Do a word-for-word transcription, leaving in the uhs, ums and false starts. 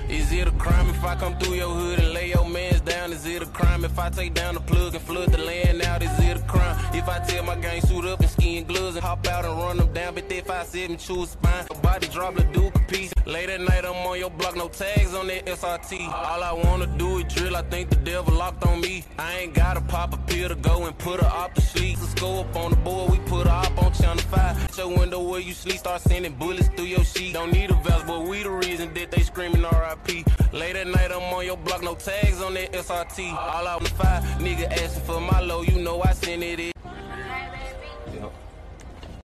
Is it a crime if I come through your hood and lay your mans down? Is it a crime if I take down the plug and flood the land out? Is it a crime if I tell my gang suit up and skin gloves and hop out and run them down? But if I seven choose spine, your body drop the Duke a piece. Late at night I'm on your block, no tags on that S R T. All I wanna do is drill, I think the devil locked on me. I ain't gotta pop a pill to go and put her off the sleep. Let's go up on the board, we put her up on channel five. At your window where you sleep, start sending bullets through your sheet. Don't need a vest, but we the reason that they screaming R I P. Late at night I'm on your block, no tags on that S R T. All out on the five, nigga asking for my low, you know I send it in.